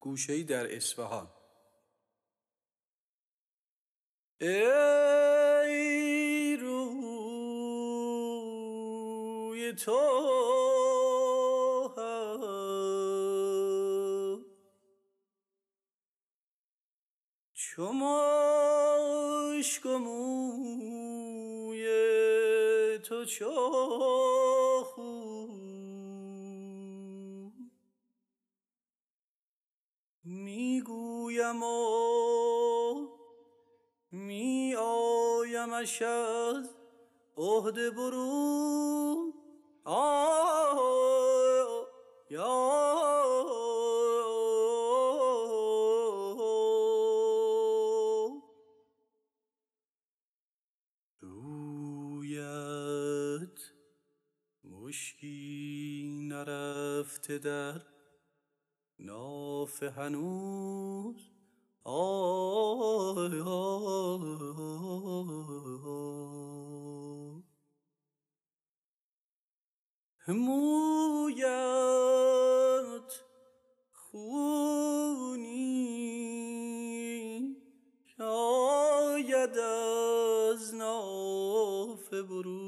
گوشه‌ای در اصفهان. ای روی تو چو مشک و موی تو چو خون میگویم و می آیمش از عهده برون رویت مشکی نرفته در نافه هنوز مویت خونی شاید از نافه برون